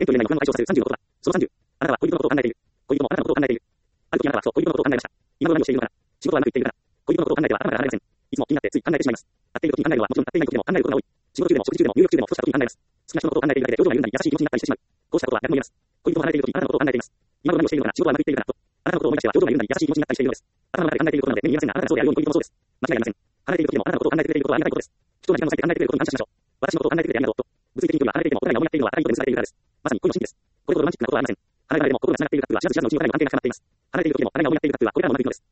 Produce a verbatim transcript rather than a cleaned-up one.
遠距離恋愛の不安の解消させるさんじゅうのことだ。そのさんじゅう。あなたは恋人のことを考えている。恋人もあなたのことを考えている。ある時あなたはそう恋人のことを考えました。今頃何をしているのかな。仕事はうまくいっているかな。恋人のことを考えては頭が離れません。いつも気になってつい考えてしまいます。会っている時に考えるのはもちろん会っていない時でも考えることが多い。仕事中でも食事中でも入浴中でもふとした時に考えます。好きな人のことを考えているだけで表情が緩んだり優しい気持ちになったりしてしまう。こうしたことは逆も言えます。恋人と離れている時にあなたのことを考えています。今頃何をしているのかな。仕事はうまくいっているかなと。あなたのことを思い出しては表情が緩んだり優しい気持ちになったりしているのです。頭の中で考えていることなので目に見えませんが、あなたがそうであるように恋人もそうです。間違いありません。離れている時でもあなたのことを考えてくれていることはありがたいことです。人の時間を割いて考えてくれることに感謝しましょう。私のことを考えてくれてありがとうと。物理的に距離は離れていてもお互いが思い合っているのは高いことで結ばれているからです。まさに恋の真理です。これほどロマンチックなことはありません。離れ離れでも心が繋がっているかというのは知らず知らずのうちにお互いが安定が深まっています。離れている時でも互いが思い合っているかというのはこれからもうまくいくのです。